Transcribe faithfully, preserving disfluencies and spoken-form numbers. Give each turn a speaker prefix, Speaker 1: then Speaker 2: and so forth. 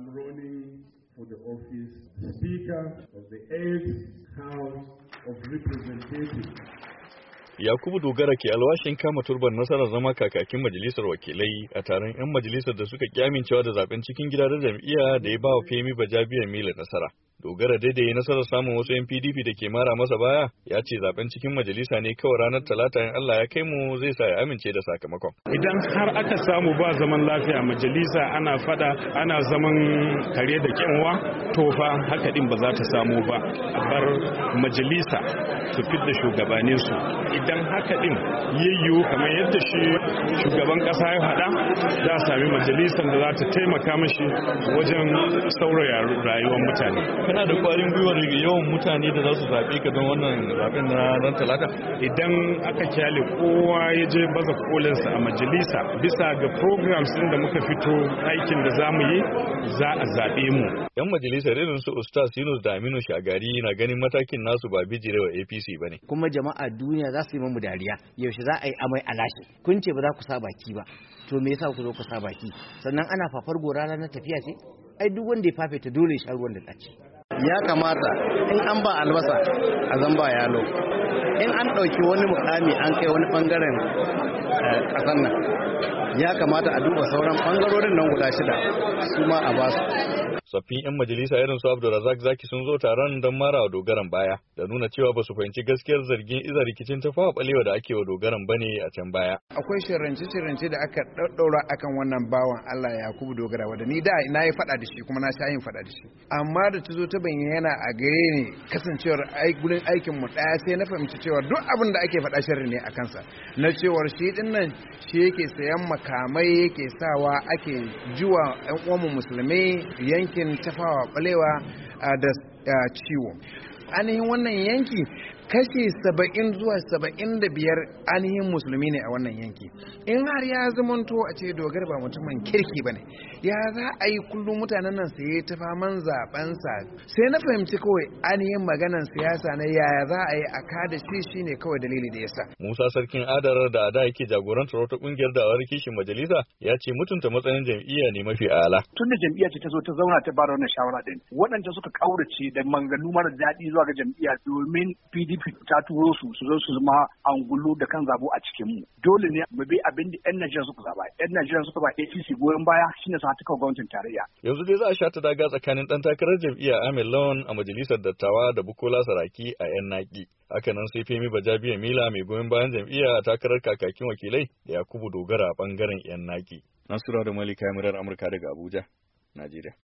Speaker 1: running for the office Speaker of the eighth House of Representatives.
Speaker 2: Yakubu Dogara ke alwashin kama turban nasarar zama kakakin majalisar wakilai a taron 'yan majalisar da suka ki amincewa da zaben cikin gida da jam'iyya da ya ba wa Femi Bajabiya Mila nasara. Dogara daidai nasarar samun wasu 'yan P D P da ke mara masa baya ya ce zaben cikin majalisa ne kawai ranar talata in Allah ya kai mu zai sa ya amince da sakamakon.
Speaker 3: Idan har aka samu ba zaman lafiya majalisa ana fada ana zaman kare da kyanwa to fa haka din ba za ta samu ba a bar majalisa su fidda shugabaninsu. Idan haka din yayyu kamar yadda shi shugaban kasa ya faɗa za a sami majalisar da za ta taimaka mashi wajen sauraya rayuwar mutane.
Speaker 2: Kana da kwarin gwiwar yawan mutane da za su zaɓe ka don wannan zaɓen na ran talata?
Speaker 3: Idan aka kyale kowa ya je baza kolinsa a majalisa bisa ga programs ɗin da muka fito aikin da za mu yi za a zaɓe mu.
Speaker 2: Yan majalisar irin su Ustaz Yunus da Aminu Shagari na ganin matakin nasu ba bijirewa A P C ba ne.
Speaker 4: Kuma jama'a duniya za su yi mamu dariya yaushe za a yi amai a lashe. Kun ce ba za ku sa baki ba. To me yasa ku zo ku sa baki? Sannan ana fafar gora na tafiya ce? Ai duk wanda ya fafe ta dole ya sha ruwan da ɗaci.
Speaker 5: Ya kamata in an ba albasa a zan ba yalo. In an ɗauki wani mukami an kai wani ɓangaren ƙasar nan ya kamata a duba sauran ɓangarorin nan guda shida su ma a basu.
Speaker 2: Tsoffin 'yan majalisa irin su Abdulrazak Zaki sun zo taron don marawa dogaran baya da nuna cewa ba su fahimci gaskiyar zargin iza rikicin tafawa balewa da ake wa dogaran bane a can baya.
Speaker 6: Akwai shirance-shirance da aka ɗaɗɗaura akan wannan bawan Allah Yakubu Dogara wanda ni da na yi faɗa da shi kuma na sha yin faɗa da shi. Amma da ta zo ta bayyana a gare ni kasancewar gurin aikin mu ɗaya sai na fahimci cewa duk abin da ake faɗa sharri ne a kansa. Na cewar shi din nan shi yake sayan makamai yake sawa ake jiwa 'yan uwanmu musulmai yankin tafawa balewa da ciwo. Ainihin wannan yanki kashi saba'in zuwa saba'in da biyar ainihin musulmi ne a wannan yanki. In har ya zamanto a ce Dogara ba mutumin kirki ba ne, ya za a yi kullum mutanen nan su yi ta faman zaɓensa. Sai na fahimci kawai ainihin maganan siyasa na yaya za a yi a kada shi shine kawai dalili da yasa.
Speaker 2: Musa Sarkin Adarar da ada yake jagorantar wata kungiyar da awar kishin majalisa ya ce mutunta matsayin jam'iyya ne mafi ala.
Speaker 7: Tun da jam'iyya ce ta zo ta zauna ta bada wannan shawara din, waɗanda suka kaurace da manganu mara daɗi zuwa ga jam'iyya domin P D P ta turo su su zo su zama angulu da kan zabo a cikin mu. Dole ne mu bi abin da 'yan Najeriya suka zaba. 'Yan Najeriya suka ba A P C goyon baya shine su hata gwamnatin tarayya.
Speaker 2: Yanzu dai za a sha ta daga tsakanin dan takarar jam'iyya Ahmed Lawan a majalisar dattawa da Bukola Saraki a 'yan naki. Haka nan sai Femi Bajabiya Mila mai goyon bayan jam'iyya a takarar kakakin wakilai da Yakubu Dogara a bangaren 'yan naki. Nasura da Malika Murar Amurka daga Abuja, Najeriya.